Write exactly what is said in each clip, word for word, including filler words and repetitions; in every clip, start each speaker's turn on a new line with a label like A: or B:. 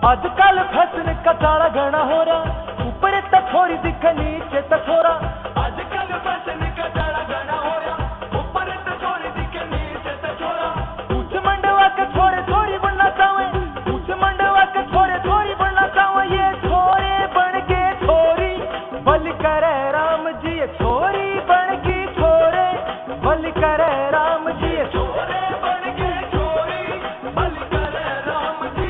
A: आजकल फैशन का चाड़ा घना हो रहा, ऊपर तक थोड़ी दिख नीचे तक थोड़ा। आजकल फैशन का चाड़ा घना हो रहा, ऊपर तक थोड़ी दिख नीचे तक थोड़ा। ऊंच मंडवा के छोरे थोड़ी बनना चाहे, ऊंच मंडवा के छोरे थोड़ी बनना चाहे। ये छोरे बन के छोरी बल करे राम जी, ये छोरी बन की छोरे बल करे राम जी, ये छोरे बन के छोरी बल करे राम जी।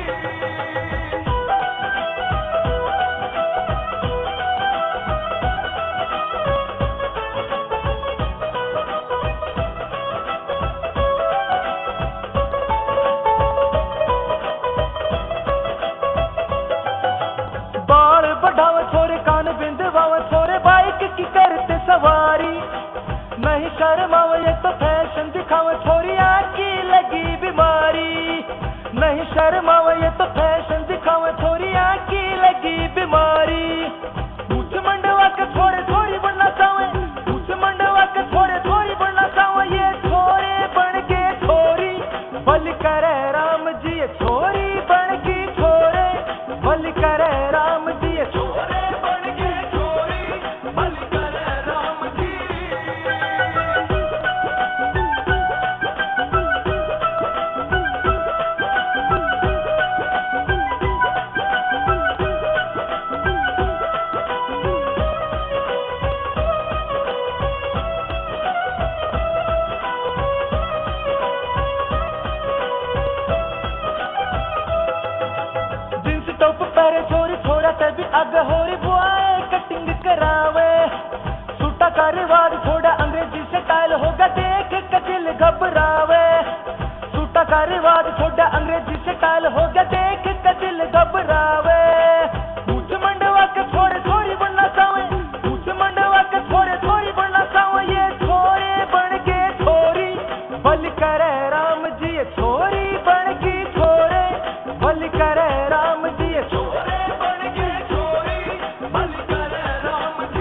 A: बाल बढ़ावे छोरे कान बिंदवावे छोरे, बाइक की करते सवारी। नहीं शर्मावे ये तो फैशन दिखावे, छोरी आकी लगी बीमारी। नहीं शर्मावे ये तो फैशन दिखावे, छोरी आकी लगी बीमारी। ऊंच मंडवा के छोरे थोड़ी बनना चाहे, ऊंच मंडवा के छोरे थोड़ी बनना चाहे। ये छोरे बन के छोरी बल करे राम जी, ये छोरी बन की छोरे बल करे राम जी, ये छोरे बन के छोरी बल करे राम जी। जींस टॉप पहरे छोरी छोरा ते भी अग होरी, बुआए कटिंग करावे। सूटा का रिवाज थोड़ा अंग्रेजी स्टाइल होगा, देख के दिल घबरावे। सूटा का रिवाज थोड़ा अंग्रेजी स्टाइल होगा, देख के दिल घबरावे। ऊंच मंडवा के छोरे थोड़ी बनना चाहे, ऊंच मंडवा के छोरे थोड़ी बनना चाहे। ये छोरे बन के छोरी बल करे राम जी, ये छोरी बन की छोरे बल करे राम जी, ये छोरे बन के छोरी बल करे राम जी।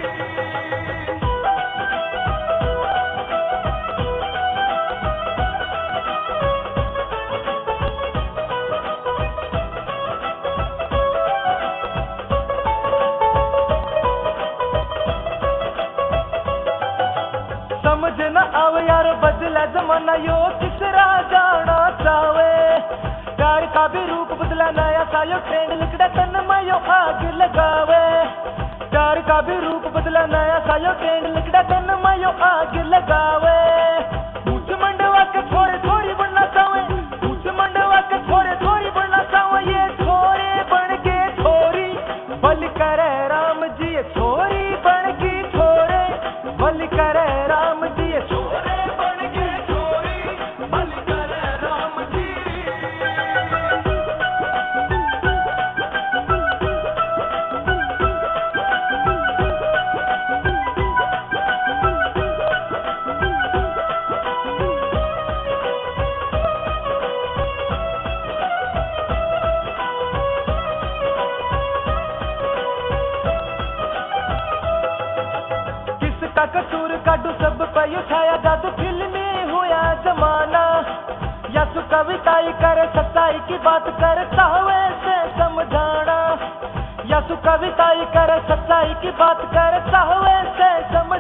A: समझ न आवे यार बदला जमाना, यो किसरा जाना चाहे। प्यार का भी रूप बदला नया सा, यो ट्रेंड लिखड़ा तन में यो आग लगावे। प्यार का भी रूप बदला नया सा, यो ट्रेंड लिखड़ा तन में यो आग लगावे। ऊंच मंडवा के छोरे थोड़ी बनना चाहे, ऊंच मंडवा के छोरे थोड़ी बनना चाहे। ये छोरे बन के छोरी बल करे राम जी, ये छोरी बन की छोरे बल करे राम जी, ये छोरे बन के छोरी बल करे राम जी। किसका कसूर काटू सब पे उठाया जादू, फिल्मी हुआ जमाना। यसु कविताई करे सच्चाई की बात करता हुए से समझाना। यसु कविताई करे सच्चाई की बात करता हुए से समझाना।